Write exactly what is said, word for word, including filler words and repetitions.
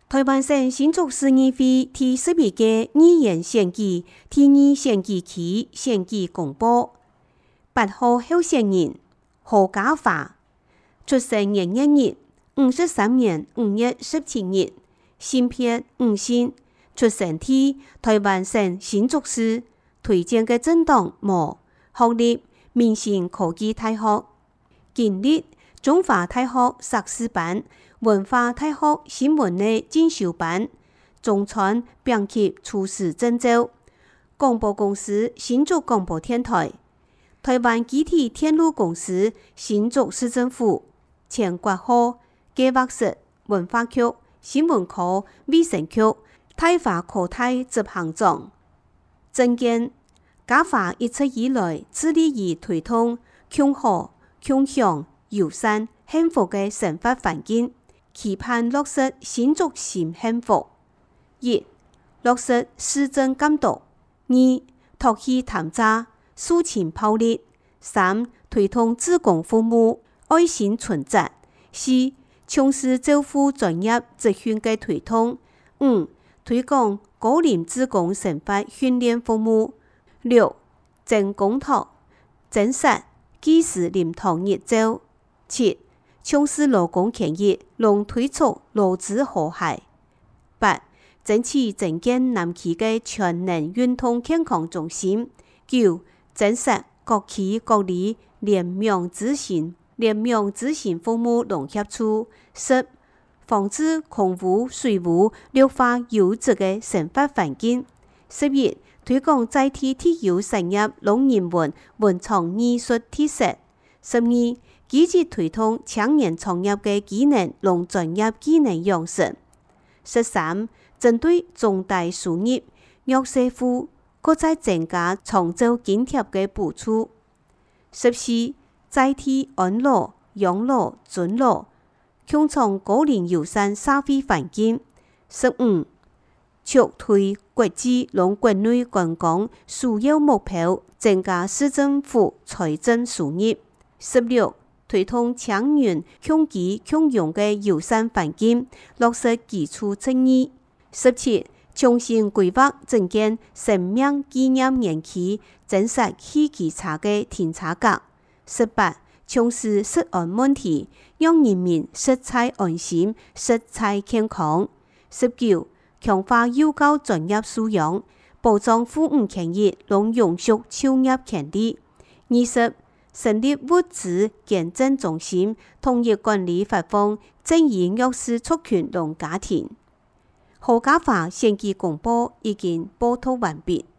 台灣省新竹市議會第十一屆議員選舉第二選舉期選舉公布，八號候選人何家華，出生年月日五十三年五月十七日，性別女性，出生地台灣省新竹市，推薦嘅政黨無，學歷明星科技大學，經歷中華大學碩士班、文化大學新聞類進修班、中傳編輯廚師證照，廣播公司新竹廣播電台、台灣基鐵鐵路公司新竹市政府前國號計劃室文化局新聞科衛生局台華科大執行長。政見家華一直以來致力於推動共和、共享、友善、幸福嘅生活環境，期盼落實新竹新幸福。一、落實市政監督；二、拓起談詐、肅清暴力；三、推動志工服務，愛心存摺；四、從事政府專業職訓嘅推動；五、推廣高齡志工生活訓練服務；六、增公托、增設技師臨堂日照；七、從事勞工權益，並推出勞資和諧；八、爭取增建南區嘅全能運動健康中心；九、增設各區各里聯名諮詢、聯名諮詢服務農協處；十、防止空污、水污劣化優質嘅生活環境；十一、推廣在地體育產業農人文文創藝術特色；十二、積極推動青年創業嘅技能同專業技能養成；十三、針對重大事業弱勢戶，各再增加創造津貼嘅補助；十四、在地安老、養老、尊老，共創高齡友善社會環境；十五、促推國際同國內觀光主要目標，增加市政府財政收入；十六、推動青年共居共用嘅友善環境，落實基礎正義；十七、重新規劃整建生命紀念園區，增設汽機車嘅停車格；十八、重視食安問題，讓人民食材安心、食材健康；十九、強化幼教專業素養，保障婦女權益同永續就業權利；二十、成立物資捐贈中心，統一管理發放正義弱勢族群同家庭。何家華選舉公報已經報道完畢。